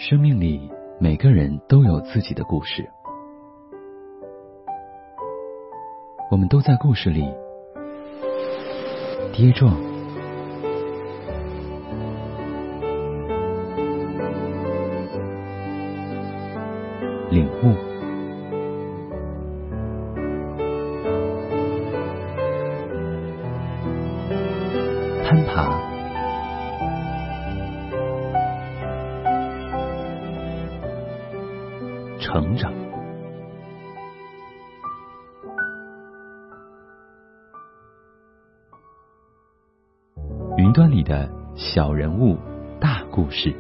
生命里每个人都有自己的故事，我们都在故事里跌撞、领悟、攀爬、成长。云端里的小人物，大故事。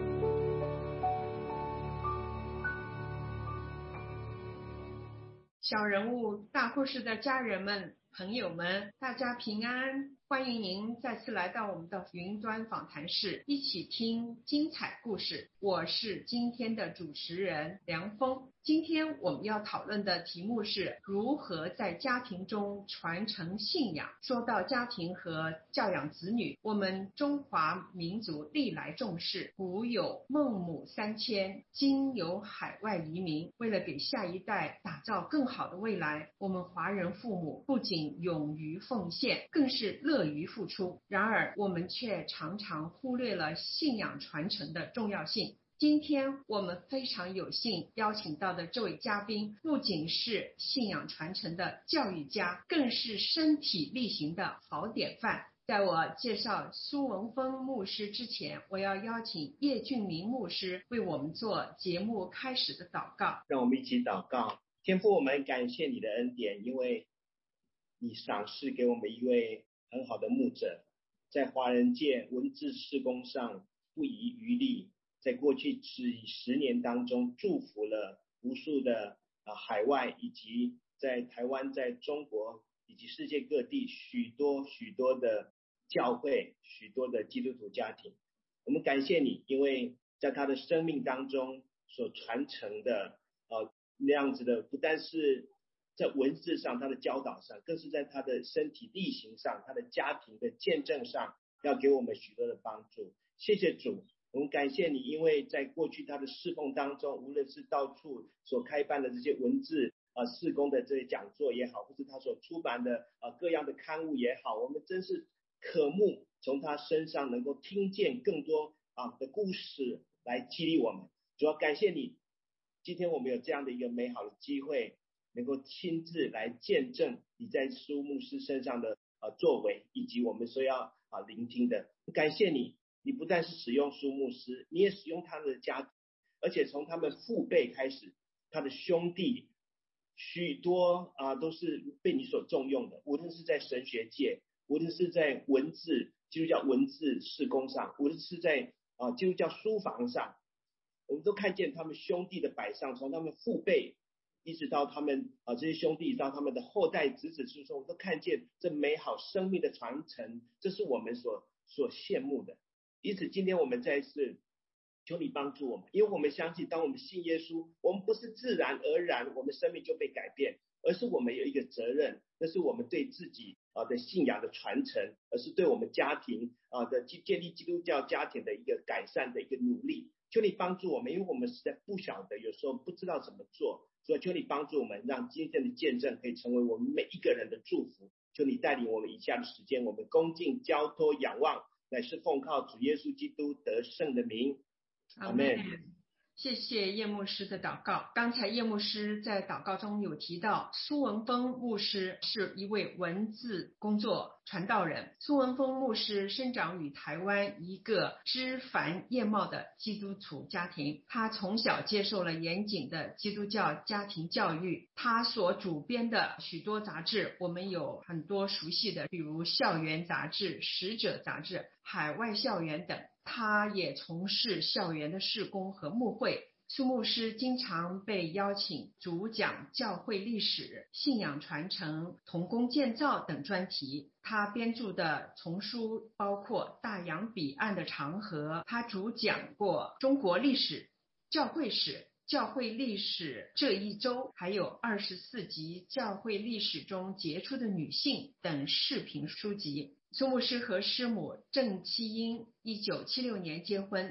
小人物大故事的家人们、朋友们，大家平安！欢迎您再次来到我们的云端访谈室，一起听精彩故事。我是今天的主持人梁峰。今天我们要讨论的题目是如何在家庭中传承信仰。说到家庭和教养子女，我们中华民族历来重视，古有孟母三迁，今有海外移民。为了给下一代打造更好的未来，我们华人父母不仅勇于奉献，更是乐于付出。然而我们却常常忽略了信仰传承的重要性。今天我们非常有幸邀请到的这位嘉宾，不仅是信仰传承的教育家，更是身体力行的好典范。在我介绍苏文峰牧师之前，我要邀请叶俊明牧师为我们做节目开始的祷告。 让我们一起祷告。天父，我们感谢你的恩典，因为你赏赐给我们一位很好的牧者，在华人界文字事工上不遗余力，在过去几十年当中祝福了无数的海外以及在台湾、在中国以及世界各地许多的教会、许多的基督徒家庭。我们感谢你，因为在他的生命当中所传承的那样子的，不但是在文字上他的教导上，更是在他的身体力行上，他的家庭的见证上，要给我们许多的帮助。谢谢主，我们感谢你，因为在过去他的侍奉当中，无论是到处所开办的这些文字事工的这些讲座也好，或是他所出版的各样的刊物也好，我们真是渴慕从他身上能够听见更多的故事来激励我们。主要感谢你，今天我们有这样的一个美好的机会，能够亲自来见证你在苏牧师身上的作为，以及我们所要聆听的。感谢你，你不但是使用苏牧师，你也使用他的家庭，而且从他们父辈开始，他的兄弟许多都是被你所重用的，无论是在神学界，无论是在文字基督教文字事工上，无论是在基督教书房上，我们都看见他们兄弟的摆上，从他们父辈一直到他们这些兄弟到他们的后代子子孙孙，我们都看见这美好生命的传承，这是我们所羡慕的。因此今天我们再次求你帮助我们，因为我们相信当我们信耶稣，我们不是自然而然我们生命就被改变，而是我们有一个责任，那是我们对自己的信仰的传承，而是对我们家庭的建立基督教家庭的一个改善的一个努力。求你帮助我们，因为我们实在不晓得，有时候不知道怎么做，所以求你帮助我们，让今天的见证可以成为我们每一个人的祝福。求你带领我们以下的时间，我们恭敬交托仰望，乃是奉靠主耶稣基督得胜的名。阿们。 谢谢叶牧师的祷告。刚才叶牧师在祷告中有提到，苏文峰牧师是一位文字工作传道人。苏文峰牧师生长于台湾一个枝繁叶茂的基督徒家庭，他从小接受了严谨的基督教家庭教育。他所主编的许多杂志，我们有很多熟悉的，比如校园杂志、使者杂志、海外校园等。他也从事校园的事工和牧会。苏牧师经常被邀请主讲教会历史、信仰传承、同工建造等专题。他编著的丛书包括《大洋彼岸的长河》，他主讲过中国历史、教会史、教会历史这一周，还有24集教会历史中杰出的女性等视频书籍。苏牧师和师母郑七英1976年结婚，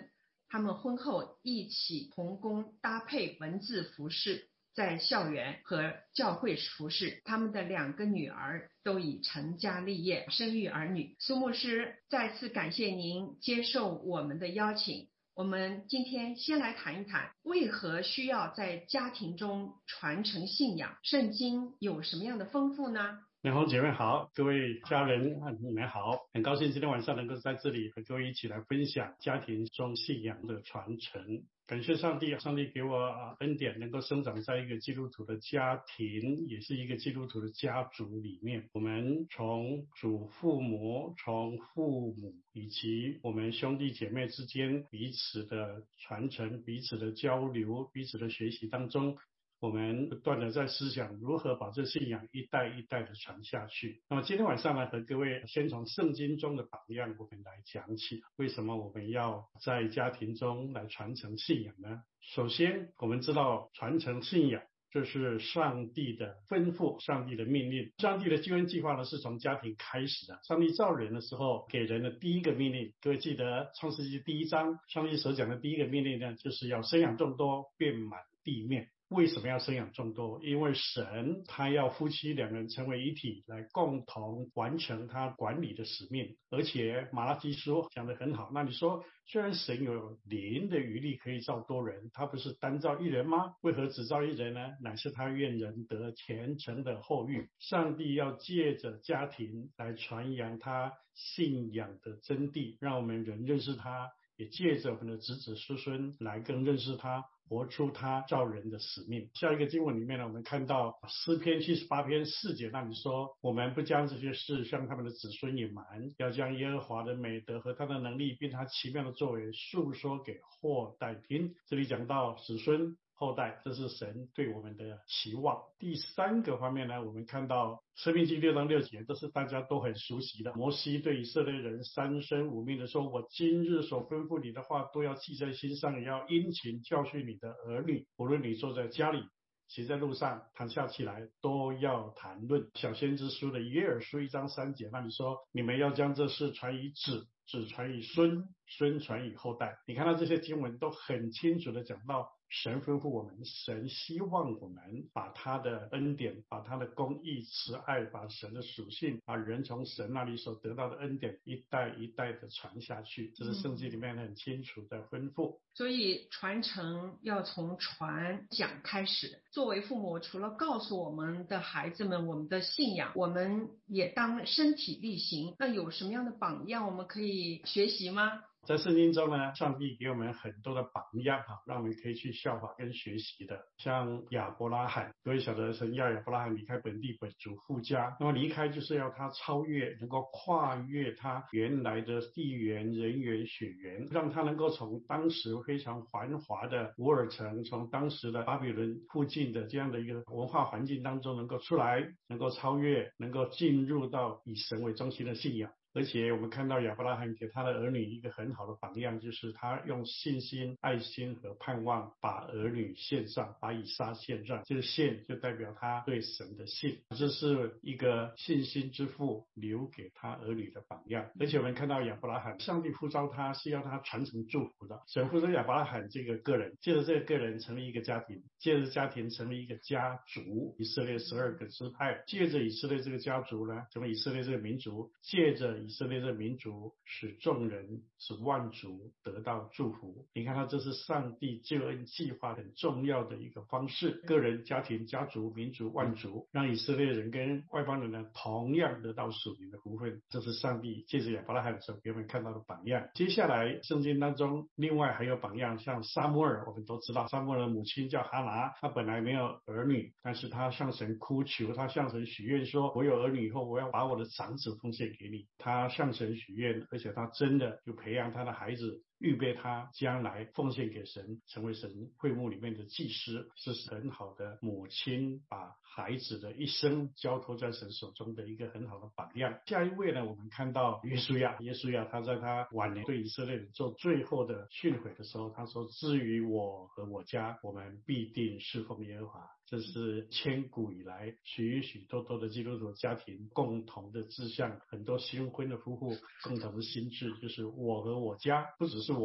他们婚后一起同工搭配文字服饰，在校园和教会服侍。他们的2个女儿都已成家立业，生育儿女。苏牧师，再次感谢您接受我们的邀请。我们今天先来谈一谈，为何需要在家庭中传承信仰？圣经有什么样的丰富呢？ 美红姐妹好，各位家人你们好，很高兴今天晚上能够在这里和各位一起来分享家庭中信仰的传承。感谢上帝，上帝给我恩典，能够生长在一个基督徒的家庭，也是一个基督徒的家族里面。我们从祖父母、从父母以及我们兄弟姐妹之间彼此的传承、彼此的交流、彼此的学习当中，我们不断的在思想如何把这信仰一代一代的传下去。那么今天晚上呢，和各位先从圣经中的榜样我们来讲起，为什么我们要在家庭中来传承信仰呢？首先我们知道传承信仰这是上帝的吩咐，上帝的命令。上帝的救恩计划呢，是从家庭开始的。上帝造人的时候给人的第一个命令，各位记得创世纪第1章，上帝所讲的第一个命令呢，就是要生养众多，遍满地面。为什么要生养众多？因为神他要夫妻2人成为一体，来共同完成他管理的使命。而且马拉基书讲得很好，那你说虽然神有灵的余力可以造多人，他不是单造一人吗？为何只造一人呢？乃是他愿人得虔诚的后裔。上帝要借着家庭来传扬他信仰的真谛，让我们人认识他，也借着我们的子子孙孙来更认识他，活出他造人的使命。下一个经文里面呢，我们看到诗篇78篇4节，那里说我们不将这些事向他们的子孙隐瞒，要将耶和华的美德和他的能力并他奇妙的作为述说给后代听。这里讲到子孙后代，这是神对我们的期望。第3个方面呢，我们看到申命记6章6节，这是大家都很熟悉的。摩西对以色列人3声5命的说，我今日所吩咐你的话都要记在心上，也要殷勤教训你的儿女，无论你坐在家里，骑在路上，躺下起来，都要谈论。小先知书的约珥书1章3节，那里说你们要将这事传于子，子传于孙，孙传于后代。你看到这些经文都很清楚的讲到神吩咐我们，神希望我们把他的恩典，把他的公义慈爱，把神的属性，把人从神那里所得到的恩典一代一代的传下去，这是圣经里面很清楚的吩咐。 所以传承要从传讲开始。作为父母，除了告诉我们的孩子们我们的信仰，我们也当身体力行。那有什么样的榜样我们可以学习吗？ 在圣经中呢，上帝给我们很多的榜样让我们可以去效法跟学习的。像亚伯拉罕，各位晓得神要亚伯拉罕离开本地本族父家，那么离开就是要他超越，能够跨越他原来的地缘、人缘、血缘，让他能够从当时非常繁华的乌尔城，从当时的巴比伦附近的这样的一个文化环境当中能够出来，能够超越，能够进入到以神为中心的信仰。而且我们看到亚伯拉罕给他的儿女一个很好的榜样，就是他用信心、爱心和盼望把儿女献上，把以撒献上。这个献就代表他对神的信，这是一个信心之父留给他儿女的榜样。而且我们看到亚伯拉罕，上帝呼召他是要他传承祝福的。神呼召亚伯拉罕这个个人，借着这个个人成立一个家庭，借着家庭成立一个家族，以色列12个支派，借着以色列这个家族呢，成为以色列这个民族，借着以色列这个民族使众人使万族得到祝福。你看到这是上帝救恩计划很重要的一个方式，个人、家庭、家族、民族、万族，让以色列人跟外邦人呢同样得到属灵的福分。这是上帝借着亚伯拉罕所给我们看到的榜样。接下来圣经当中另外还有榜样，像撒母耳，我们都知道撒母耳的母亲叫哈拿，她本来没有儿女，但是她向神哭求，她向神许愿说，我有儿女以后，我要把我的长子奉献给你。他向神许愿，而且他真的就培养他的孩子，预备他将来奉献给神，成为神会幕里面的祭司，是很好的母亲把孩子的一生交托在神手中的一个很好的榜样。下一位呢，我们看到约书亚，他在他晚年对以色列人做最后的训诲的时候，他说，至于我和我家，我们必定侍奉耶和华。这是千古以来许许多多的基督徒家庭共同的志向，很多新婚的夫妇共同的心志，就是我和我家，不只是我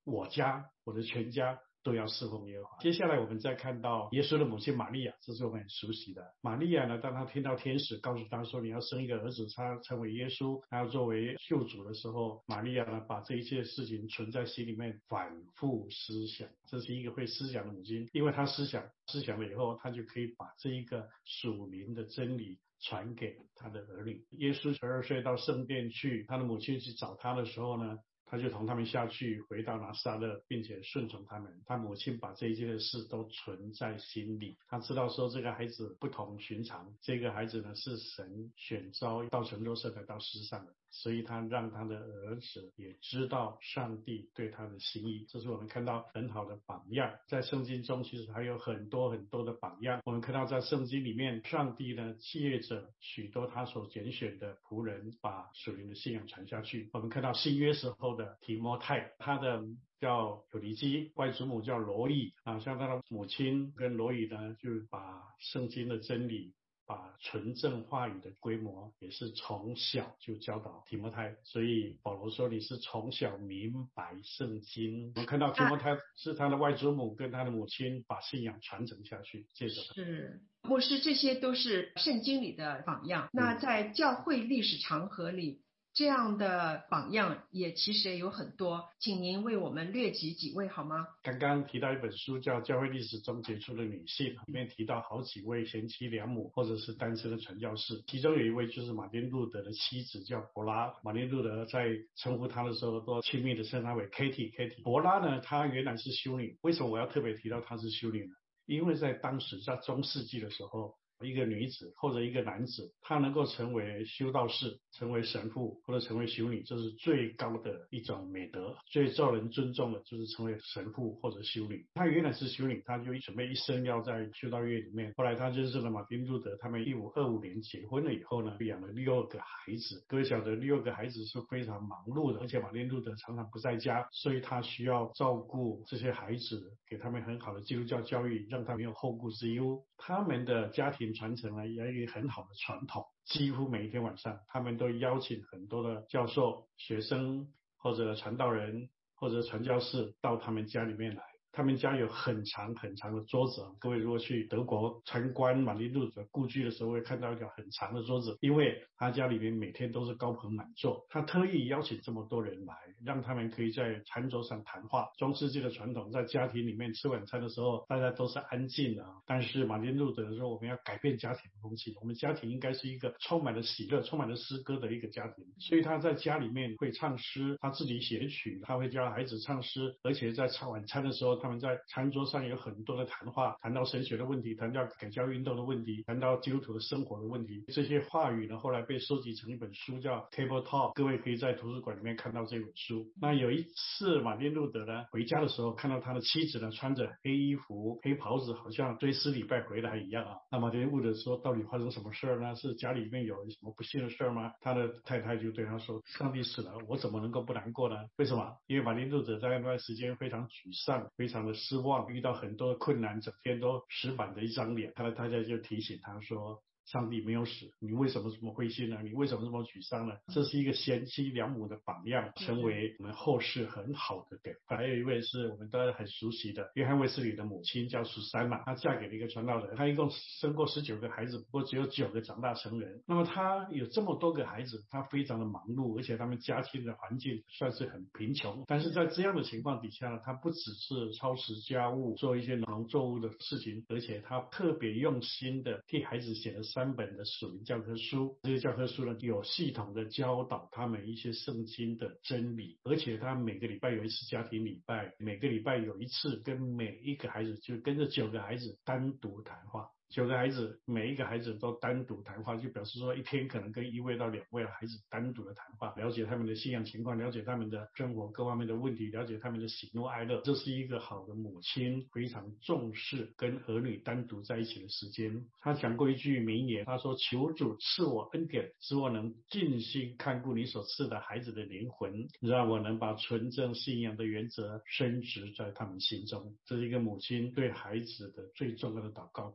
我家我的全家都要侍奉耶和华。接下来我们再看到耶稣的母亲玛利亚，这是我们很熟悉的。玛利亚呢，当她听到天使告诉她说你要生一个儿子，他成为耶稣，他要作为救主的时候，玛利亚呢把这一切事情存在心里面，反复思想。这是一个会思想的母亲，因为她思想了以后，她就可以把这一个属灵的真理传给他的儿女。耶稣12岁到圣殿去，他的母亲去找他的时候呢，他就同他们下去，回到拿撒勒，并且顺从他们。他母亲把这一切的事都存在心里，他知道说这个孩子不同寻常，这个孩子呢是神选召到神多圣来到世上的，所以他让他的儿子也知道上帝对他的心意。这是我们看到很好的榜样。在圣经中其实还有很多很多的榜样，我们看到在圣经里面，上帝呢借着许多他所拣选的仆人，把属灵的信仰传下去。我们看到新约时候的提摩太，他的叫有尼基，外祖母叫罗以啊，像他的母亲跟罗以呢，就把圣经的真理，把纯正话语的规模也是从小就教导提摩太。所以保罗说你是从小明白圣经。我们看到提摩太是他的外祖母跟他的母亲把信仰传承下去，借着他。 是牧师，这些都是圣经里的榜样。那在教会历史长河里，这样的榜样也其实也有很多，请您为我们略举几位好吗？ 刚刚提到一本杰叫《教会历史中杰出的女性》，里面提到好几位贤妻良母或者是单身的传教士，其中有一位就是马丁路德的妻子叫伯拉。马丁路德在称呼她的时候都亲密的称她为 Katie。伯拉呢，她原来是修女。为什么我要特别提到她是修女呢？因为在当时在中世纪的时候，一个女子或者一个男子，他能够成为修道士，成为神父或者成为修女，这是最高的一种美德，最受人尊重的就是成为神父或者修女。他原来是修女，他就准备一生要在修道院里面。后来他认识了马丁路德，他们1525年结婚了以后呢，养了6个孩子。各位晓得6个孩子是非常忙碌的，而且马丁路德常常不在家，所以他需要照顾这些孩子，给他们很好的基督教教育，让他们没有后顾之忧。他们的家庭传承呢，也有一个很好的传统，几乎每一天晚上他们都邀请很多的教授、学生或者传道人或者传教士到他们家里面来。他们家有很长很长的桌子，各位如果去德国参观马丁路德故居的时候，会看到一条很长的桌子，因为他家里面每天都是高朋满座。他特意邀请这么多人来，让他们可以在餐桌上谈话。中世纪的传统，在家庭里面吃晚餐的时候，大家都是安静的，但是马丁路德说我们要改变家庭的风气，我们家庭应该是一个充满了喜乐、充满了诗歌的一个家庭。所以他在家里面会唱诗，他自己写曲，他会教孩子唱诗，而且在吃晚餐的时候，他们在餐桌上有很多的谈话，谈到神学的问题，谈到改教运动的问题，谈到基督徒的生活的问题。这些话语呢，后来被收集成一本书叫 Table Talk， 各位可以在图书馆里面看到这本书。那有一次马丁路德呢回家的时候，看到他的妻子呢穿着黑衣服、黑袍子，好像追思礼拜回来一样啊。那马丁路德说，到底发生什么事呢？是家里面有什么不幸的事吗？他的太太就对他说，上帝死了，我怎么能够不难过呢？为什么？因为马丁路德在那段时间非常沮丧，非常的失望，遇到很多困难，整天都死板的一张脸。他的太太就提醒他说，上帝没有死，你为什么这么灰心呢？你为什么这么沮丧呢？这是一个贤妻良母的榜样，成为我们后世很好的典范。还有一位是我们大家很熟悉的约翰卫斯理的母亲叫苏珊娜，她嫁给了一个传道人，她一共生过19个孩子，不过只有9个长大成人。那么她有这么多个孩子，她非常的忙碌，而且他们家庭的环境算是很贫穷。但是在这样的情况底下呢，她不只是操持家务，做一些农作物的事情，而且她特别用心的替孩子写了3本的属灵教科书。这些教科书呢，有系统的教导他们一些圣经的真理，而且他每个礼拜有一次家庭礼拜，每个礼拜有一次跟每一个孩子，就跟着9个孩子单独谈话。9个孩子，每一个孩子都单独谈话，就表示说一天可能跟1位到2位的孩子单独的谈话，了解他们的信仰情况，了解他们的生活各方面的问题，了解他们的喜怒哀乐。这是一个好的母亲非常重视跟儿女单独在一起的时间。他讲过一句名言，他说，求主赐我恩典，使我能尽心看顾你所赐的孩子的灵魂，让我能把纯正信仰的原则深植在他们心中。这是一个母亲对孩子的最重要的祷告，不是求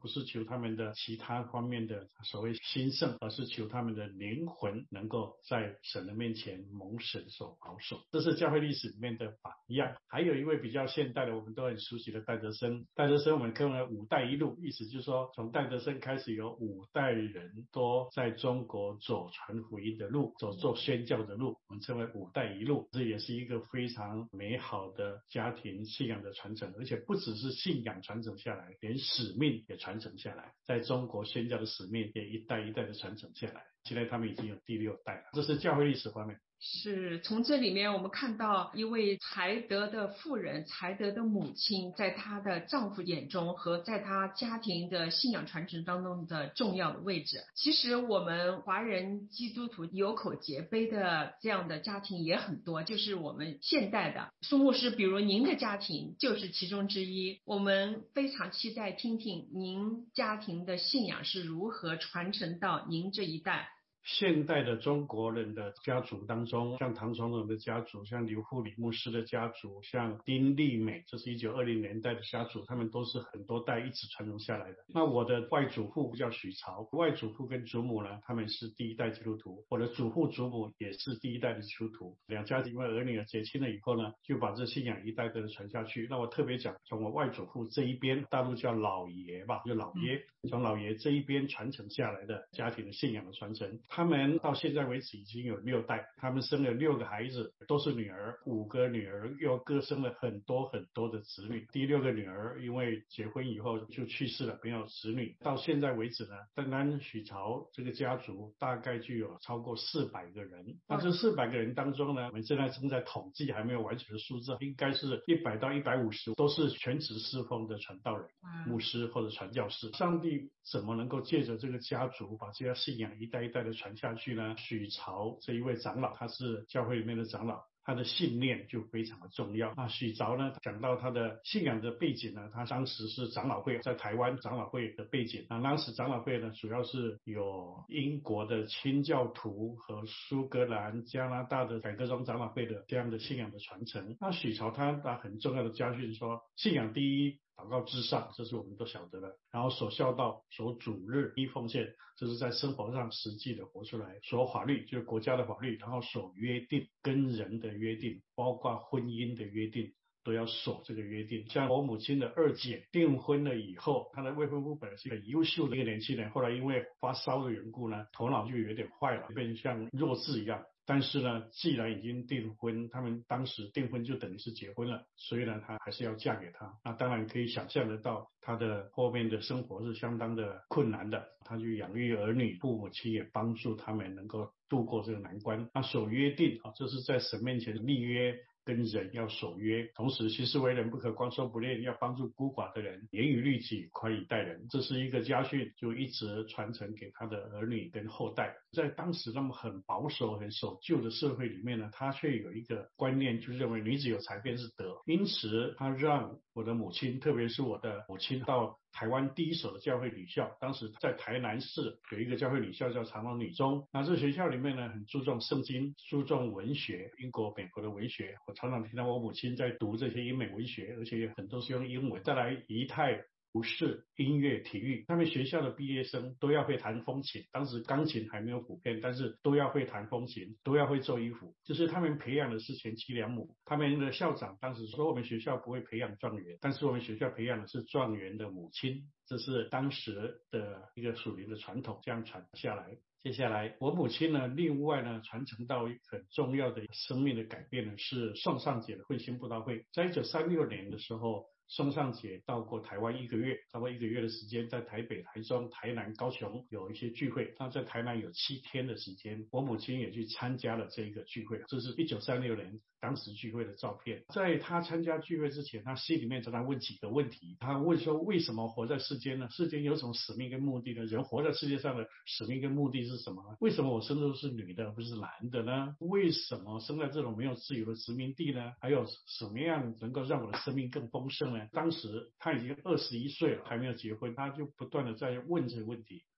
他们的其他方面的所谓兴盛，而是求他们的灵魂能够在神的面前蒙神所保守。这是教会历史里面的榜样。还有一位比较现代的，我们都很熟悉的戴德生。戴德生我们称为五代一路，意思就是说从戴德生开始有5代人都在中国走传福音的路，走做宣教的路，我们称为5代一路。这也是一个非常美好的家庭信仰的传承，而且不只是信仰传承下来，连使命也传承下来，在中国宣教的使命也一代一代的传承下来。现在他们已经有第6代了，这是教会历史方面。 是从这里面我们看到一位才德的妇人，才德的母亲，在她的丈夫眼中和在她家庭的信仰传承当中的重要的位置。其实我们华人基督徒有口皆碑的这样的家庭也很多，就是我们现代的苏牧师，比如您的家庭就是其中之一。我们非常期待听听您家庭的信仰是如何传承到您这一代。 现代的中国人的家族当中，像唐崇荣的家族，像刘富里牧师的家族，像丁丽美，这是1920年代的家族，他们都是很多代一直传承下来的。那我的外祖父叫许朝，外祖父跟祖母呢，他们是第1代基督徒，我的祖父祖母也是第1代的基督徒。两家因为儿女结亲了以后呢，就把这信仰一代代的传下去。那我特别讲，从我外祖父这一边，大陆叫老爷吧，就老爷，从老爷这一边传承下来的家庭的信仰的传承。他们到现在为止已经有6代，他们生了6个孩子，都是女儿，5个女儿，又各生了很多很多的子女。第6个女儿因为结婚以后就去世了，没有子女。到现在为止呢，单单许朝这个家族大概就有超过400个人。那这400个人当中呢，我们现在正在统计，还没有完全的数字，应该是100到150都是全职侍奉的传道人、牧师或者传教士。上帝怎么能够借着这个家族把这些信仰一代一代的传下去呢？许朝这一位长老，他是教会里面的长老，他的信念就非常的重要。那许朝呢，讲到他的信仰的背景呢，他当时是长老会，在台湾长老会的背景。那当时长老会呢，主要是有英国的清教徒和苏格兰、加拿大的改革宗长老会的这样的信仰的传承。那许朝他很重要的教训说，信仰第一，祷告至上，这是我们都晓得的。然后守孝道，守主日，依奉献，这是在生活上实际的活出来。守法律，就是国家的法律，然后守约定，跟人的约定，包括婚姻的约定，都要守这个约定。像我母亲的2姐订婚了以后，她的未婚夫本来是很优秀的一个年轻人，后来因为发烧的缘故呢，头脑就有点坏了，变成像弱智一样。但是呢，既然已经订婚，他们当时订婚就等于是结婚了，所以呢，她还是要嫁给他。那当然可以想象得到，她的后面的生活是相当的困难的。她就养育儿女，父母亲也帮助他们能够度过这个难关。那守约定这是在神面前立约，跟人要守约，同时行事为人不可光说不练，要帮助孤寡的人，严于律己，宽以待人。这是一个家训，就一直传承给他的儿女跟后代。在当时那么很保守很守旧的社会里面呢，他却有一个观念，就认为女子有才便是德。因此他让我的母亲，特别是我的母亲，到台湾第一所的教会女校，当时在台南市有一个教会女校叫长老女中。那这学校里面呢，很注重圣经，注重文学，英国美国的文学。我常常听到我母亲在读这些英美文学，而且很多是用英文。再来仪态服饰、音乐、体育，他们学校的毕业生都要会弹风琴，当时钢琴还没有普遍，但是都要会弹风琴，都要会做衣服，就是他们培养的是贤妻良母。他们的校长当时说，我们学校不会培养状元，但是我们学校培养的是状元的母亲，这是当时的一个属灵的传统，这样传下来。接下来我母亲呢，另外呢传承到一个很重要的生命的改变呢，是宋尚节的混心布道会。在1936年的时候，宋尚节到过台湾1个月，差不多1个月的时间，在台北、台中、台南、高雄有一些聚会。他在台南有7天的时间，我母亲也去参加了这一个聚会。这是1936年当时聚会的照片。在他参加聚会之前，他心里面常常问几个问题。他问说，为什么活在世间呢？世间有什么使命跟目的呢？人活在世界上的使命跟目的是什么呢？为什么我生的都是女的不是男的呢？为什么生在这种没有自由的殖民地呢？还有什么样能够让我的生命更丰盛呢？当时他已经21岁了，还没有结婚，他就不断的在问这个问题。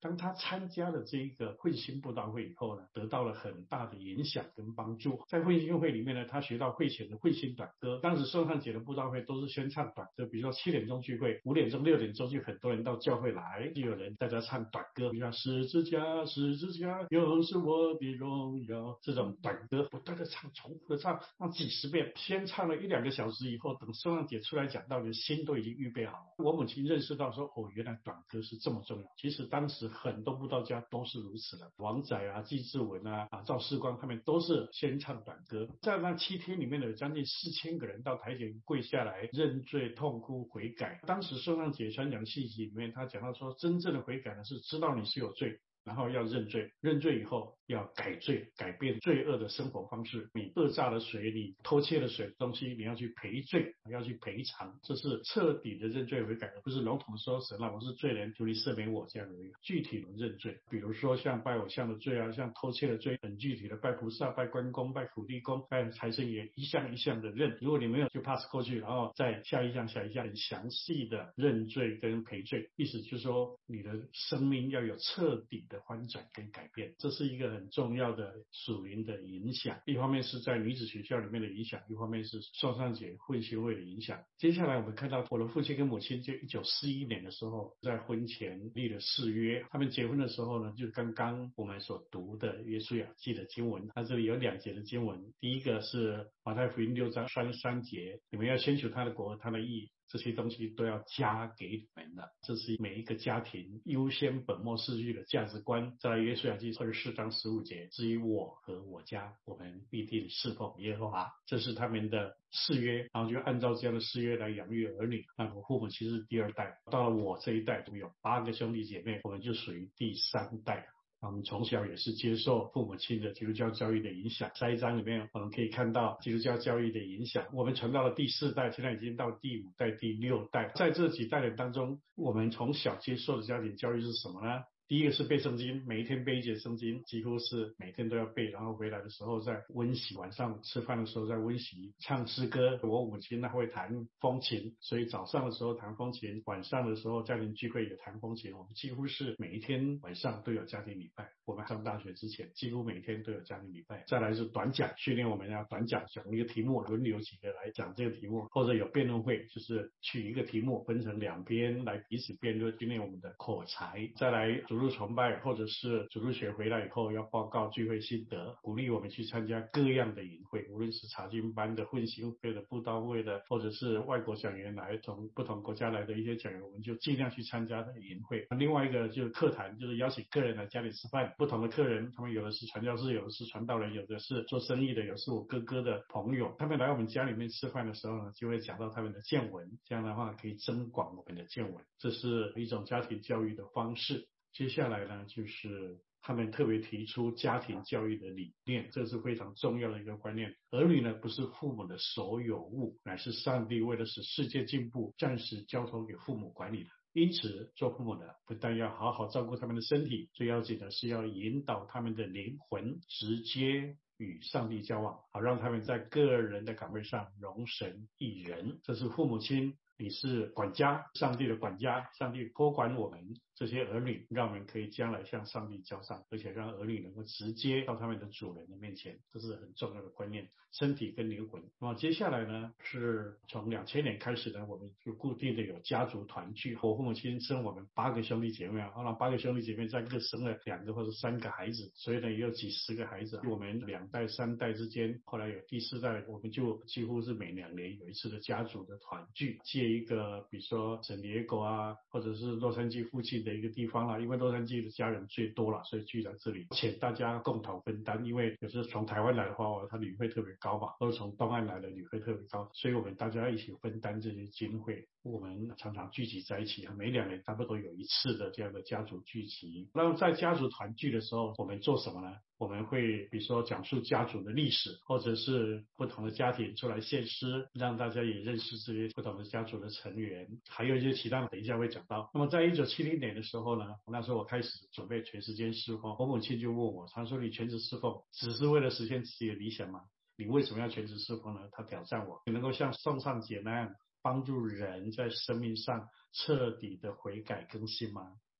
当他参加了这一个慧心布道会以后呢，得到了很大的影响跟帮助。在慧心会里面呢，他学到慧前的慧心短歌。当时圣诞节的布道会都是先唱短歌，比如说7点钟聚会，5点钟、6点钟就很多人到教会来，就有人大家唱短歌，比如说十字架，十字架又是我的荣耀，这种短歌不断的唱，重复的唱几十遍。先唱了1-2个小时以后，等圣诞节出来讲道，你的心都已经预备好了。我母亲认识到说，原来短歌是这么重要。其实当时很多布道家都是如此的，王载啊、纪志文啊、赵世光他们都是先唱短歌。在那7天里面呢，有将近4000个人到台前跪下来认罪、痛哭、悔改。当时圣诞节传讲信息里面，他讲到说，真正的悔改呢是知道你是有罪，然后要认罪，认罪以后要改罪，改变罪恶的生活方式。你讹诈了谁，你偷窃了谁的东西，你要去赔罪，要去赔偿，这是彻底的认罪悔改，而不是笼统说神啊，我是罪人，求你赦免我这样的一个具体的认罪。比如说像拜偶像的罪啊，像偷窃的罪，很具体的拜菩萨、拜关公、拜土地公、拜财神爷，一项一项的认。如果你没有就 pass 过去，然后再下一项下一项很详细的认罪跟赔罪，意思就是说你的生命要有彻底的翻转跟改变，这是一个很重要的属灵的影响。一方面是在女子学校里面的影响，一方面是圣诞节慧心会的影响。接下来我们看到我的父亲跟母亲就1941年的时候在婚前立了誓约，他们结婚的时候呢，就是刚刚我们所读的约书亚记的经文，它这里有2节的经文，第一个是马太福音6章33节，你们要先求他的国和他的义，这些东西都要加给你们的，这是每一个家庭优先本末次序的价值观。再来约书亚记24章15节，至于我和我家，我们必定侍奉耶和华，这是他们的誓约，然后就按照这样的誓约来养育儿女。那我父母其实是第2代，到了我这一代，我有8个兄弟姐妹，我们就属于第3代。我们从小也是接受父母亲的基督教教育的影响，下一章里面我们可以看到基督教教育的影响，我们传到了第4代，现在已经到第5代、第6代。在这几代人当中，我们从小接受的家庭教育是什么呢？第一个是背圣经，每一天背1节圣经，几乎是每天都要背，然后回来的时候在温习，晚上吃饭的时候在温习唱诗歌。我母亲会弹风琴，所以早上的时候弹风琴，晚上的时候家庭聚会也弹风琴。我们几乎是每一天晚上都有家庭礼拜，我们上大学之前几乎每天都有家庭礼拜。再来是短讲，训练我们要短讲，讲一个题目，轮流几个来讲这个题目，或者有辩论会，就是取一个题目分成2边来彼此辩论，训练我们的口才。再来主日崇拜，或者是主日学回来以后要报告聚会心得，鼓励我们去参加各样的营会，无论是查经班的、混心会的、布道会的，或者是外国讲员来从不同国家来的一些讲员，我们就尽量去参加的营会。另外一个就是课堂，就是邀请客人来家里吃饭，不同的客人，他们有的是传教士，有的是传道人，有的是做生意的，有的是我哥哥的朋友，他们来我们家里面吃饭的时候呢，就会讲到他们的见闻，这样的话可以增广我们的见闻，这是一种家庭教育的方式。接下来呢，就是他们特别提出家庭教育的理念，这是非常重要的一个观念。儿女呢，不是父母的所有物，乃是上帝为了使世界进步，暂时交托给父母管理的。因此做父母的不但要好好照顾他们的身体，最要紧的是要引导他们的灵魂直接与上帝交往，好让他们在个人的岗位上容神益人。这是父母亲，你是管家，上帝的管家，上帝托管我们这些儿女，让我们可以将来向上帝交上，而且让儿女能够直接到他们的主人的面前，这是很重要的观念，身体跟灵魂。那么接下来呢，是从2000年开始呢，我们就固定的有家族团聚。我父母亲生我们8个兄弟姐妹，然后8个兄弟姐妹再各生了2个或者3个孩子，所以呢也有几十个孩子。我们2代3代之间，后来有第4代，我们就几乎是每2年有一次的家族的团聚，借一个比如说圣地亚哥啊，或者是洛杉矶附近的一个地方啦，因为洛杉矶的家人最多了，所以聚在这里，且大家共同分担。因为有时候从台湾来的话，他旅费特别高嘛，或者从东岸来的旅费特别高，所以我们大家一起分担这些经费。我们常常聚集在一起，每2年差不多有一次的这样的家族聚集。那么在家族团聚的时候，我们做什么呢？我们会比如说讲述家族的历史，或者是不同的家庭出来献诗，让大家也认识这些不同的家族的成员，还有一些其他的等一下会讲到。那么在1970年的时候呢，那时候我开始准备全时间侍奉，我母亲就问我，她说你全职侍奉只是为了实现自己的理想吗？你为什么要全职侍奉呢？她挑战我，你能够像宋尚节那样帮助人在生命上彻底的悔改更新吗？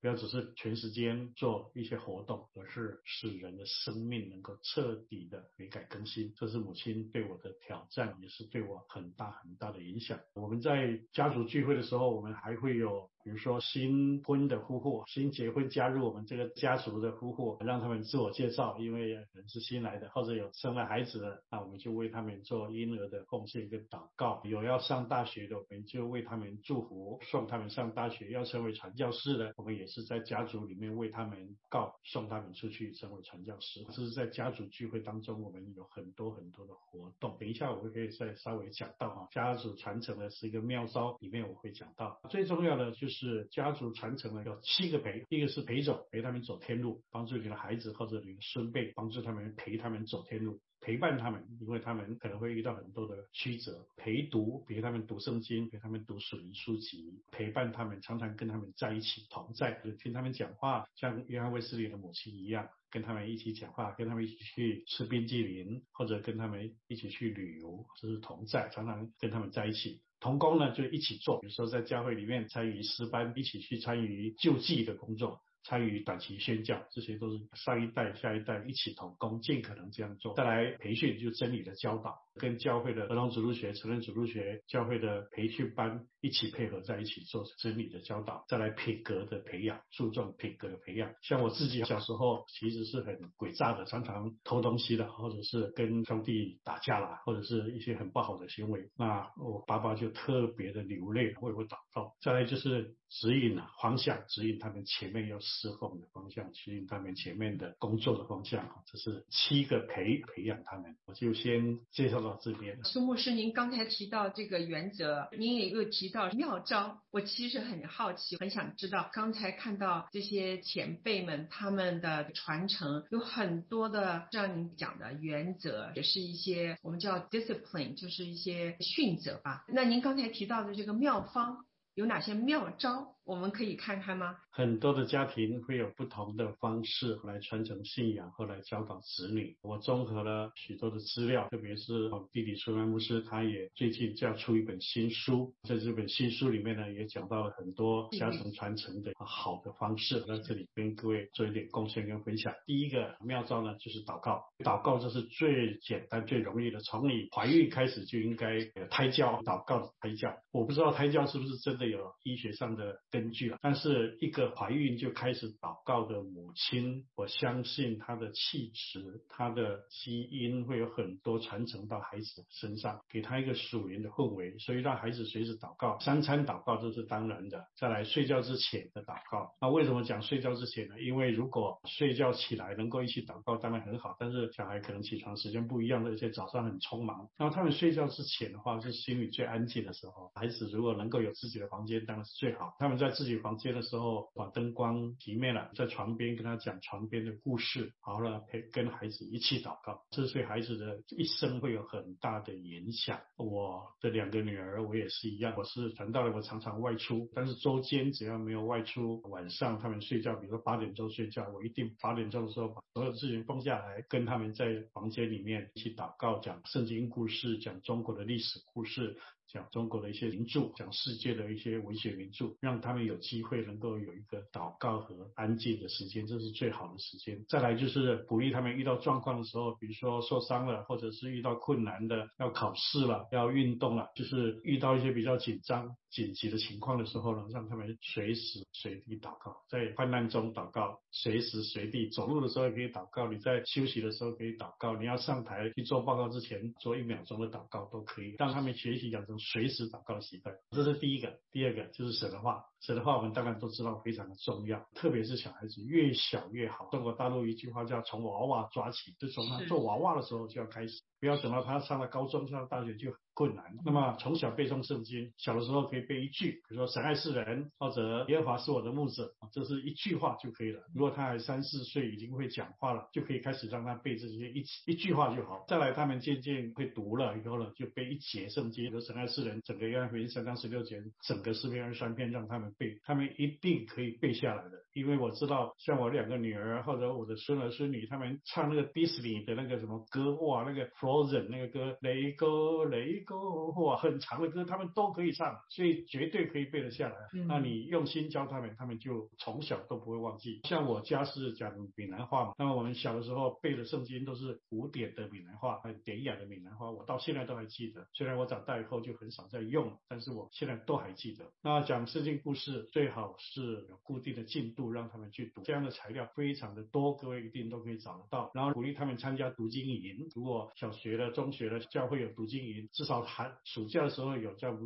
不要只是全时间做一些活动，而是使人的生命能够彻底的悔改更新。这是母亲对我的挑战，也是对我很大很大的影响。我们在家族聚会的时候，我们还会有比如说新婚的夫妇，新结婚加入我们这个家族的夫妇，让他们自我介绍，因为人是新来的，或者有生了孩子的，那我们就为他们做婴儿的奉献跟祷告。有要上大学的，我们就为他们祝福，送他们上大学。要成为传教士的，我们也是在家族里面为他们告，送他们出去成为传教士。这是在家族聚会当中，我们有很多很多的活动。等一下我可以再稍微讲到家族传承的是一个妙招，里面我会讲到。最重要的就是家族传承呢有7个陪，一个是陪走，陪他们走天路，帮助你的孩子或者你的孙辈，帮助他们陪他们走天路。陪伴他们，因为他们可能会遇到很多的曲折。陪读，陪他们读圣经，陪他们读属灵书籍，陪伴他们，常常跟他们在一起同在，听他们讲话，像约翰卫斯理的母亲一样，跟他们一起讲话，跟他们一起去吃冰淇淋，或者跟他们一起去旅游，这是同在，常常跟他们在一起。同工呢就一起做，比如说在教会里面参与诗班，一起去参与救济的工作，参与短期宣教，这些都是上一代下一代一起同工，尽可能这样做。再来培训，就真理的教导，跟教会的儿童主日学、成人主日学、教会的培训班一起配合在一起做真理的教导。再来品格的培养，注重品格的培养。像我自己小时候其实是很诡诈的，常常偷东西的，或者是跟兄弟打架啦，或者是一些很不好的行为，那我爸爸就特别的流泪为我祷告。再来就是指引方向，指引他们前面要侍奉的方向，指引他们前面的工作的方向。这是7个培养他们。我就先介绍到这边。 苏牧师，您刚才提到这个原则，您也又提到妙招，我其实很好奇，很想知道，刚才看到这些前辈们他们的传承有很多的像您讲的原则，也是一些我们叫 discipline， 就是一些训则吧。那您刚才提到的这个妙方有哪些妙招，我们可以看看吗？ 很多的家庭会有不同的方式来传承信仰和来教导子女。我综合了许多的资料，特别是弟弟孙安牧师，他也最近就要出一本新书，在这本新书里面呢，也讲到了很多家庭传承的好的方式，在这里跟各位做一点贡献跟分享。第一个妙招呢，就是祷告。祷告这是最简单最容易的，从你怀孕开始就应该有胎教，祷告的胎教。我不知道胎教是不是真的有医学上的根据了，但是一个怀孕就开始祷告的母亲，我相信她的气质，她的基因会有很多传承到孩子身上，给她一个属灵的氛围，所以让孩子随时祷告。3餐祷告这是当然的。再来睡觉之前的祷告。那为什么讲睡觉之前呢？因为如果睡觉起来能够一起祷告当然很好，但是小孩可能起床时间不一样，而且早上很匆忙，然后他们睡觉之前的话是心里最安静的时候。孩子如果能够有自己的房间当然是最好，他们在自己房间的时候把灯光熄灭了，在床边跟他讲床边的故事，好了跟孩子一起祷告，这对孩子的一生会有很大的影响。我的2个女儿我也是一样，我是传道人，我常常外出，但是周间只要没有外出，晚上他们睡觉，比如说8点钟睡觉，我一定8点钟的时候把所有的事情放下来，跟他们在房间里面一起祷告，讲圣经故事，讲中国的历史故事，讲中国的一些名著，讲世界的一些文学名著，让他们有机会能够有一个祷告和安静的时间，这是最好的时间。再来就是鼓励他们遇到状况的时候，比如说受伤了，或者是遇到困难的，要考试了，要运动了，就是遇到一些比较紧张紧急的情况的时候呢，让他们随时随地祷告，在患难中祷告，随时随地走路的时候可以祷告，你在休息的时候可以祷告，你要上台去做报告之前做1秒钟的祷告都可以，让他们学习养成随时祷告的习惯。这是第一个。第二个就是神的话。神的话我们当然都知道非常的重要，特别是小孩子越小越好。中国大陆一句话叫从娃娃抓起，就从他做娃娃的时候就要开始，不要等到他上了高中上了大学就困难。那么从小背诵圣经，小的时候可以背一句，比如说神爱世人，或者耶和华是我的牧者，这是一句话就可以了。如果他还3、4岁已经会讲话了，就可以开始让他背这些一句话就好。再来他们渐渐会读了以后呢，就背一节圣经，比如神爱世人，整个约翰福音3章16节，整个诗篇23篇让他们背，他们一定可以背下来的。因为我知道像我2个女儿或者我的孙儿孙女，他们唱那个迪士尼的那个什么歌，哇，那个 Frozen 那个歌，雷哥雷 we go， 哇，很长的歌他们都可以唱，所以绝对可以背得下来。那你用心教他们，他们就从小都不会忘记。像我家是讲闽南话嘛，那么我们小的时候背的圣经都是古典的闽南话，很典雅的闽南话，我到现在都还记得。虽然我长大以后就很少在用，但是我现在都还记得。那讲圣经故事最好是有固定的进度让他们去读，这样的材料非常的多，各位一定都可以找得到。然后鼓励他们参加读经营，如果小学的、中学的教会有读经营，至少暑假的时候有叫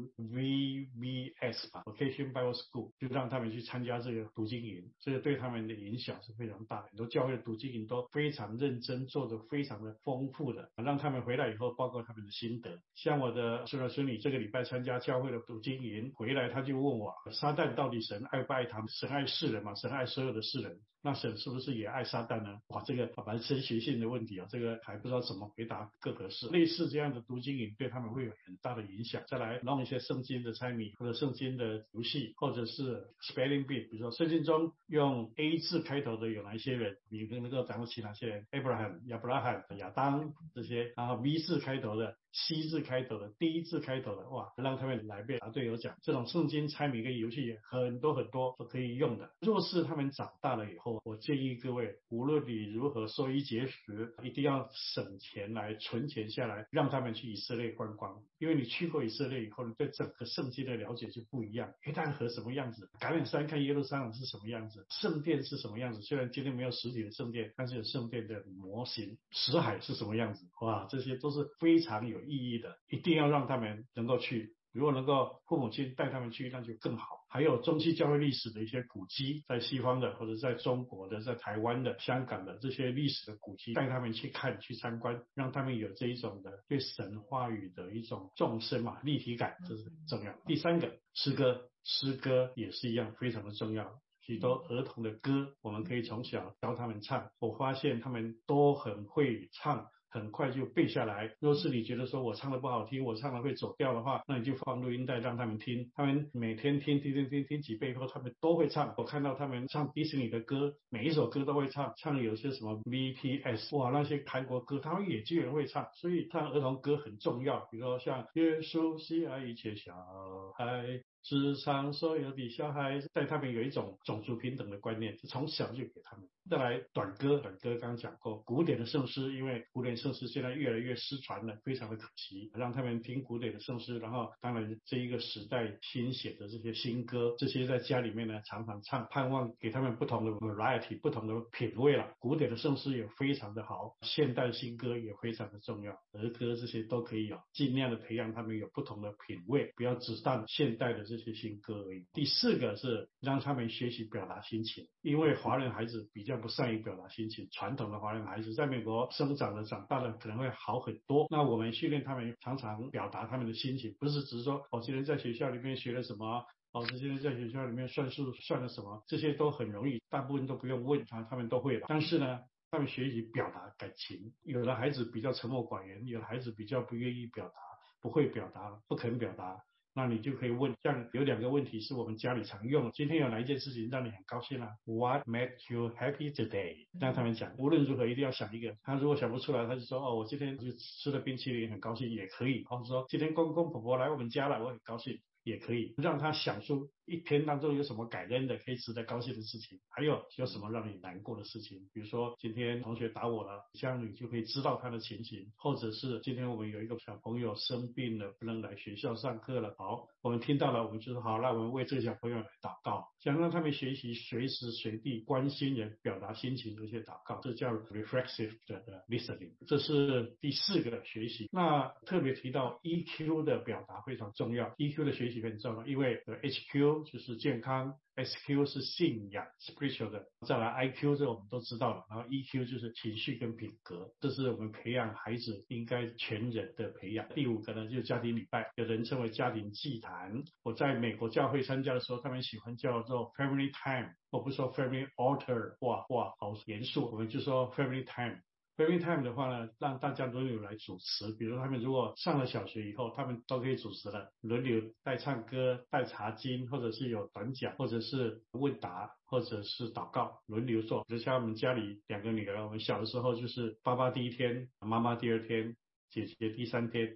VBS 吧 Vacation Bible School， 就让他们去参加这个读经营，这个对他们的影响是非常大。很多教会的读经营都非常认真，做得非常的丰富的，让他们回来以后报告他们的心得。像我的孙儿孙女这个礼拜参加教会的读经营，回来他就问我，撒旦到底神爱不爱他们？神爱世人嘛，神爱所有的世人，那神是不是也爱撒旦呢？哇，这个蛮神学性的问题啊，这个还不知道怎么回答各合适。类似这样的读经营对他们会有很大的影响。再来弄一些圣经的猜谜或者圣经的游戏，或者是 spelling bee， 比如说圣经中用 A 字开头的有哪一些人，你能够掌握起哪些人 Abraham 亚伯拉罕、亚当这些，然后 B 字开头的、C 字开头的、D 字开头的，哇，让他们来背答对有奖。这种圣经猜谜跟游戏很多都可以用的。若是他们长大了以后，我建议各位，无论你如何收衣节食，一定要省钱来存钱下来，让他们去以色列观光。因为你去过以色列以后，你对整个圣经的了解就不一样。约旦河什么样子，橄榄山看耶路撒冷是什么样子，圣殿是什么样子，虽然今天没有实体的圣殿，但是有圣殿的模型，死海是什么样子，哇，这些都是非常有意义的，一定要让他们能够去。如果能够父母亲带他们去，那就更好。还有中期教会历史的一些古迹，在西方的或者在中国的、在台湾的、香港的这些历史的古迹，带他们去看、去参观，让他们有这一种的对神话语的一种纵深嘛、立体感，这是很重要。第三个，诗歌也是一样非常的重要。许多儿童的歌，我们可以从小教他们唱，我发现他们都很会唱，很快就背下来。若是你觉得说我唱的不好听，我唱的会走调的话，那你就放录音带让他们听，他们每天听几遍以后，他们都会唱。我看到他们唱迪士尼的歌，每一首歌都会唱，唱有些什么 BTS， 哇，那些韩国歌他们也居然会唱。所以唱儿童歌很重要，比如说像耶稣喜爱一切小孩，职场所有的小孩，带他们有一种种族平等的观念，就从小就给他们。再来短歌刚刚讲过，古典的圣诗，因为古典圣诗现在越来越失传了，非常的可惜，让他们听古典的圣诗，然后当然这一个时代新写的这些新歌，这些在家里面呢常常唱，盼望给他们不同的 variety， 不同的品味了。古典的圣诗也非常的好，现代新歌也非常的重要，儿歌这些都可以有，尽量的培养他们有不同的品味，不要只当现代的这些新歌而已。第四个是让他们学习表达心情，因为华人孩子比较不善于表达心情，传统的华人孩子在美国生长大了可能会好很多。那我们训练他们常常表达他们的心情，不是只是说今天在学校里面学了什么，今天在学校里面算数算了什么，这些都很容易，大部分都不用问他们都会了。但是呢，他们学习表达感情，有的孩子比较沉默寡言，有的孩子比较不愿意表达，不会表达，不肯表达，那你就可以问，像有2个问题是我们家里常用，今天有哪一件事情让你很高兴啊？ What made you happy today？ 让他们讲，无论如何一定要想一个。他如果想不出来，他就说我今天就吃了冰淇淋很高兴，也可以。或者说今天公公婆婆来我们家了，我很高兴，也可以。让他想出一天当中有什么感恩的可以值得高兴的事情，还有什么让你难过的事情。比如说今天同学打我了，这样你就可以知道他的情形。或者是今天我们有一个小朋友生病了，不能来学校上课了，好，我们听到了，我们就说好，那我们为这个小朋友来祷告，想让他们学习随时随地关心人，表达心情的一些祷告，这叫 reflexive 的 listening。 这是第4个学习。那特别提到 EQ 的表达非常重要， EQ 的学习很重要，因为HQ 就是健康， SQ 是信仰 spiritual 的，再来 IQ 这我们都知道了，然后 EQ 就是情绪跟品格，这是我们培养孩子应该全人的培养。第5个呢就是家庭礼拜，有人称为家庭祭坛。我在美国教会参加的时候，他们喜欢叫做 family time， 我不说 family altar， 哇好严肃，我们就说 family time。Family time 的话呢，让大家轮流来主持，比如他们如果上了小学以后，他们都可以主持了，轮流带唱歌、带查经，或者是有短讲，或者是问答，或者是祷告，轮流做。就像我们家里2个女儿，我们小的时候就是爸爸第1天，妈妈第2天，姐姐第3天，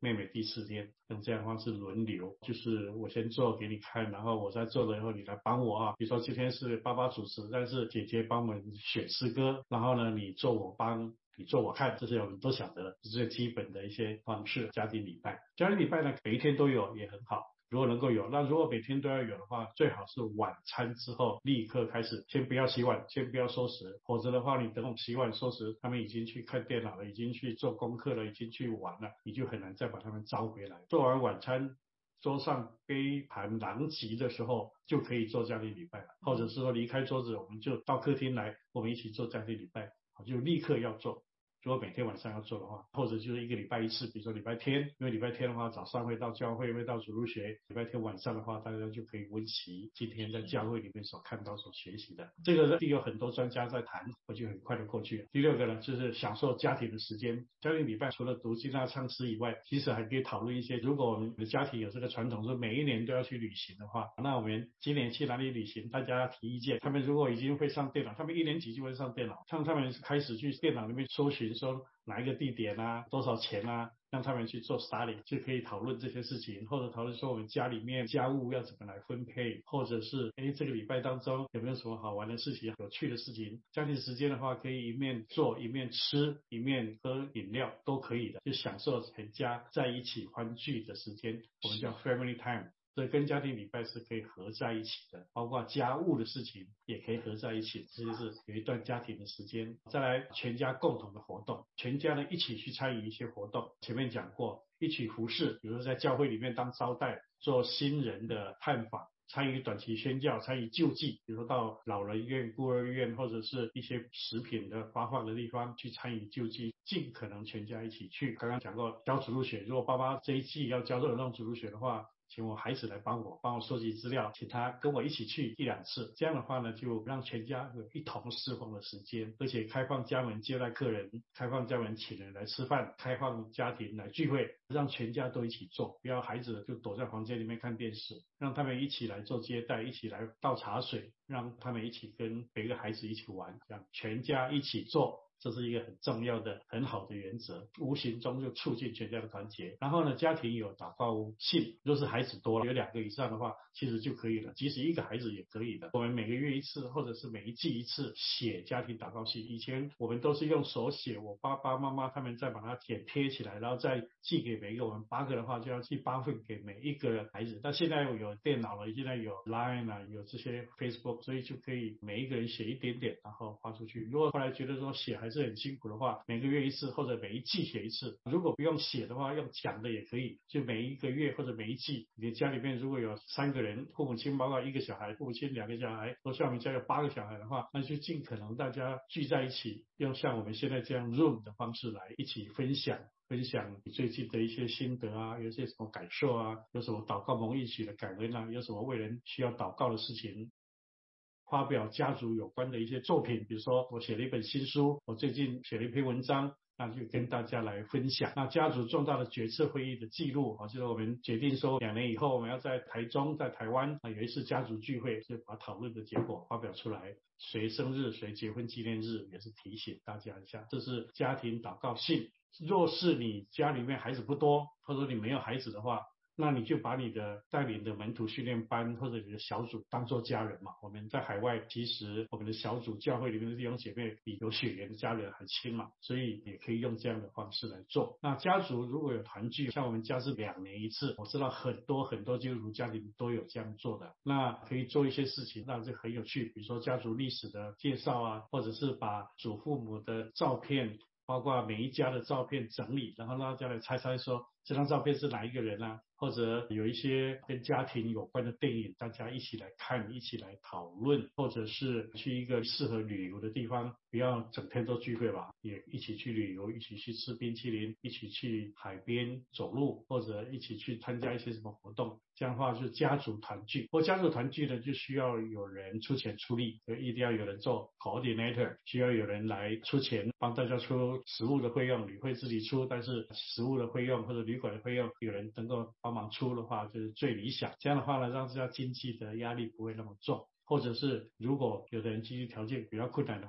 妹妹第4天，用这样的方式轮流，就是我先做给你看，然后我再做了以后你来帮我啊。比如说今天是爸爸主持，但是姐姐帮我们选诗歌，然后呢你做我帮，你做我看，这是我们都晓得的，这是基本的一些方式。家庭礼拜呢每一天都有也很好，如果能够有，那如果每天都要有的话，最好是晚餐之后立刻开始，先不要洗碗，先不要收拾，否则的话你等我洗碗收拾，他们已经去看电脑了，已经去做功课了，已经去玩了，你就很难再把他们招回来。做完晚餐桌上杯盘狼藉的时候，就可以做家庭礼拜了，或者是说离开桌子，我们就到客厅来，我们一起做家庭礼拜，就立刻要做。如果每天晚上要做的话，或者就是1个礼拜1次，比如说礼拜天，因为礼拜天的话早上会到教会，会到主日学，礼拜天晚上的话大家就可以温习今天在教会里面所看到所学习的。这个有很多专家在谈，我就很快的过去了。第6个呢，就是享受家庭的时间。家庭礼拜除了读经啊唱诗以外，其实还可以讨论一些，如果我们的家庭有这个传统说每一年都要去旅行的话，那我们今年去哪里旅行，大家提意见。他们如果已经会上电脑，他们1年级就会上电脑，让他们开始去电脑里面搜寻说哪一个地点啊，多少钱啊，让他们去做 study， 就可以讨论这些事情，或者讨论说我们家里面家务要怎么来分配，或者是这个礼拜当中有没有什么好玩的事情，有趣的事情。家庭时间的话，可以一面做一面吃，一面喝饮料都可以的，就享受全家在一起欢聚的时间，我们叫 family time。所以跟家庭礼拜是可以合在一起的，包括家务的事情也可以合在一起，这就是有一段家庭的时间。再来全家共同的活动，全家呢一起去参与一些活动，前面讲过，一起服侍，比如说在教会里面当招待，做新人的探访，参与短期宣教，参与救济，比如说到老人院、孤儿院或者是一些食品的发放的地方去参与救济，尽可能全家一起去。刚刚讲过教主日学，如果爸爸这一季要教儿童主日学的话，请我孩子来帮我收集资料，请他跟我一起去1、2次，这样的话呢，就让全家有一同侍奉的时间，而且开放家门接待客人，开放家门请人来吃饭，开放家庭来聚会，让全家都一起做，不要孩子就躲在房间里面看电视，让他们一起来做接待，一起来倒茶水，让他们一起跟每个孩子一起玩，这样全家一起做。这是一个很重要的很好的原则，无形中就促进全家的团结。然后呢，家庭有祷告信，若是孩子多了有2个以上的话，其实就可以了，即使1个孩子也可以的。我们每个月1次或者是每一季1次写家庭祷告信，以前我们都是用手写，我爸爸妈妈他们再把它剪贴起来，然后再寄给每一个，我们8个的话就要寄8份给每一个孩子。但现在有电脑了，现在有 Line 啊，有这些 Facebook， 所以就可以每一个人写一点点，然后发出去。如果后来觉得说写还是很辛苦的话，每个月1次或者每一季写1次。如果不用写的话，用讲的也可以，就每一个月或者每一季，你家里面如果有3个人，父母亲包括1个小孩，父母亲2个小孩，或像我们家有8个小孩的话，那就尽可能大家聚在一起，用像我们现在这样 Zoom 的方式来一起分享你最近的一些心得啊，有些什么感受啊，有什么祷告蒙应许的感恩啊，有什么为人需要祷告的事情，发表家族有关的一些作品，比如说我写了一本新书，我最近写了一篇文章，那就跟大家来分享。那家族重大的决策会议的记录，就是我们决定说2年以后我们要在台中在台湾有一次家族聚会，就把讨论的结果发表出来，谁生日谁结婚纪念日也是提醒大家一下。这是家庭祷告信。若是你家里面孩子不多，或者你没有孩子的话，那你就把你的带领的门徒训练班或者你的小组当作家人嘛。我们在海外，其实我们的小组教会里面的弟兄姐妹比有血缘的家人还亲嘛，所以也可以用这样的方式来做。那家族如果有团聚，像我们家是2年1次，我知道很多基督徒家庭都有这样做的，那可以做一些事情让这很有趣，比如说家族历史的介绍啊，或者是把祖父母的照片，包括每一家的照片整理，然后让大家来猜猜说这张照片是哪一个人啊，或者有一些跟家庭有关的电影，大家一起来看，一起来讨论，或者是去一个适合旅游的地方，不要整天都聚会吧，也一起去旅游，一起去吃冰淇淋，一起去海边走路，或者一起去参加一些什么活动，这样的话就是家族团聚。或家族团聚呢，就需要有人出钱出力，就一定要有人做 coordinator， 需要有人来出钱帮大家出食物的费用，旅费自己出，但是食物的费用或者旅馆的费用有人能够帮忙出的话，就是最理想。这样的话呢，让大家经济的压力不会那么重。或者是如果有的人经济条件比较困难的话，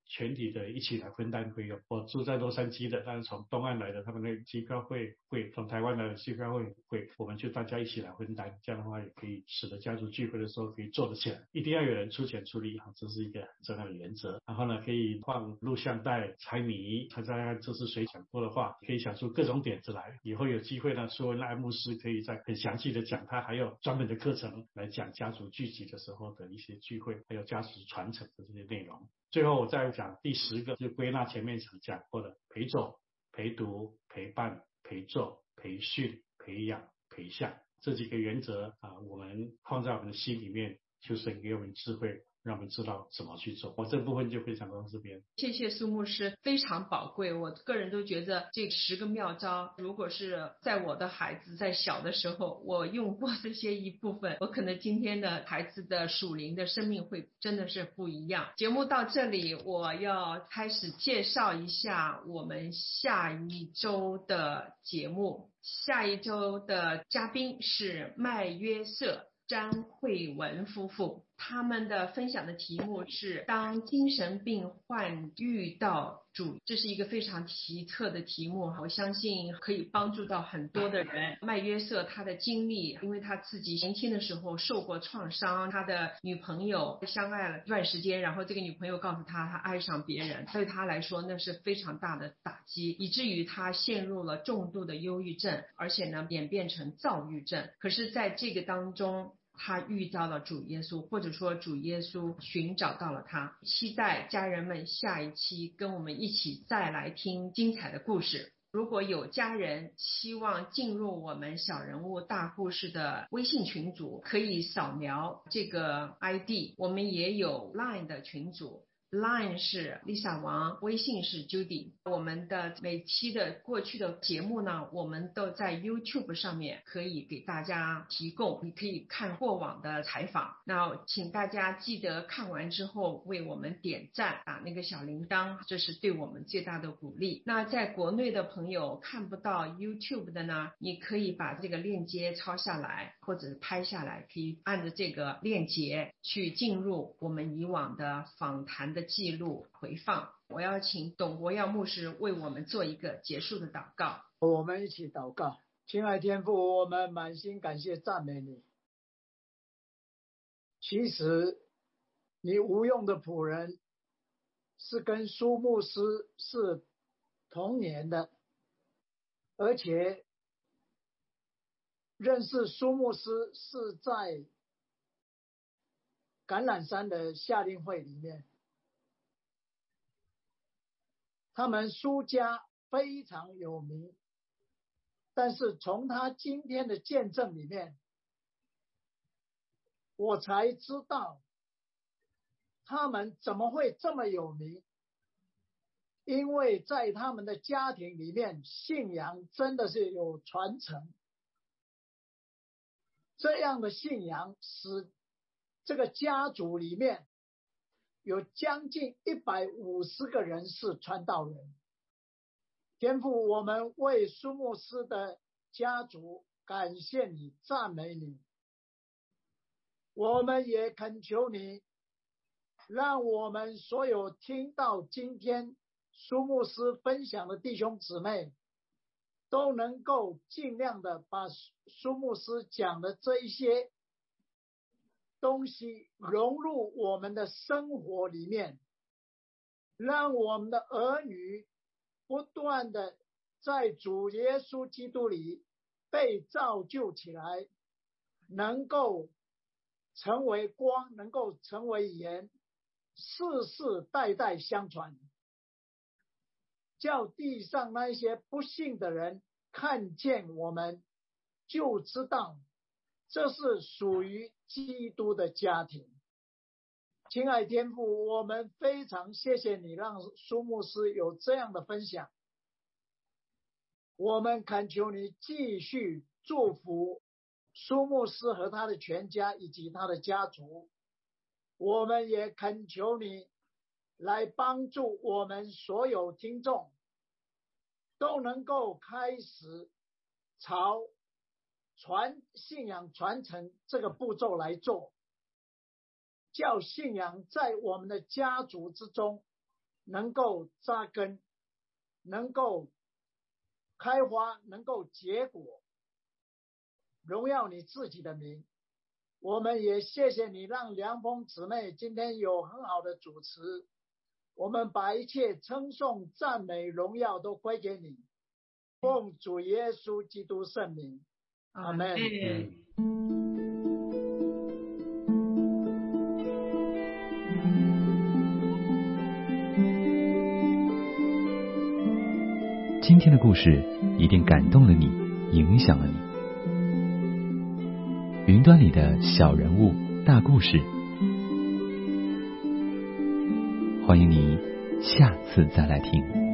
全体的一起来分担费用。我住在洛杉矶的，但是从东岸来的他们的机票会贵，从台湾来的机票会很贵，我们就大家一起来分担，这样的话也可以使得家族聚会的时候可以做得起来。一定要有人出钱出力，这是一个很重要的原则。然后呢，可以放录像带、猜谜，大家这是谁讲过的话，可以想出各种点子来。以后有机会呢，苏恩爱牧师可以在很详细的讲，他还有专门的课程来讲家族聚集的时候的一些聚会，还有家族传承的这些内容。最后我再讲第10个，就归纳前面常讲过的陪走、陪读、陪伴、陪做、培训、培养、陪向这几个原则我们放在我们的心里面，求神给我们智慧，让我们知道怎么去做。我这部分就分享到这边。 谢谢苏牧师，非常宝贵。我个人都觉得这10个妙招，如果是在我的孩子在小的时候，我用过这些一部分，我可能今天的孩子的属灵的生命会真的是不一样。节目到这里，我要开始介绍一下我们下一周的节目。下一周的嘉宾是麦约瑟、詹慧文夫妇，他们的分享的题目是当精神病患遇到主，这是一个非常奇特的题目，我相信可以帮助到很多的人。麦约瑟他的经历，因为他自己年轻的时候受过创伤，他的女朋友相爱了一段时间，然后这个女朋友告诉他爱上别人，对他来说那是非常大的打击，以至于他陷入了重度的忧郁症，而且呢演变成躁郁症。可是在这个当中，他遇到了主耶稣，或者说主耶稣寻找到了他。期待家人们下一期跟我们一起再来听精彩的故事。如果有家人希望进入我们小人物大故事的微信群组，可以扫描这个 ID， 我们也有 LINE 的群组，Line 是 Lisa 王，微信是 Judy。我们的每期的过去的节目呢，我们都在 YouTube 上面可以给大家提供，你可以看过往的采访。那请大家记得看完之后为我们点赞，打那个小铃铛，这是对我们最大的鼓励。那在国内的朋友看不到 YouTube 的呢，你可以把这个链接抄下来或者拍下来，可以按着这个链接去进入我们以往的访谈的记录回放。我要请董国耀牧师为我们做一个结束的祷告。 我们一起祷告。亲爱天父，我们满心感谢赞美你。其实你无用的仆人是跟苏牧师是同年的，而且认识苏牧师是在橄榄山的夏令会里面，他们苏家非常有名，但是从他今天的见证里面，我才知道他们怎么会这么有名。因为在他们的家庭里面，信仰真的是有传承，这样的信仰使这个家族里面有将近150个人是传道人。天父，我们为苏牧师的家族感谢你，赞美你。我们也恳求你，让我们所有听到今天苏牧师分享的弟兄姊妹都能够尽量的把苏牧师讲的这一些东西融入我们的生活里面，让我们的儿女不断的在主耶稣基督里被造就起来，能够成为光，能够成为盐，世世代代相传，叫地上那些不信的人看见我们，就知道这是属于基督的家庭。亲爱天父，我们非常谢谢你让苏牧师有这样的分享，我们恳求你继续祝福苏牧师和他的全家以及他的家族，我们也恳求你来帮助我们所有听众都能够开始朝信仰传承这个步骤来做，叫信仰在我们的家族之中能够扎根，能够开花，能够结果，荣耀你自己的名。我们也谢谢你，让梁峰姊妹今天有很好的主持，我们把一切称颂、赞美、荣耀都归给你，奉主耶稣基督圣名，阿们。 今天的故事一定感动了你，影响了你。云端里的小人物，大故事，欢迎你下次再来听。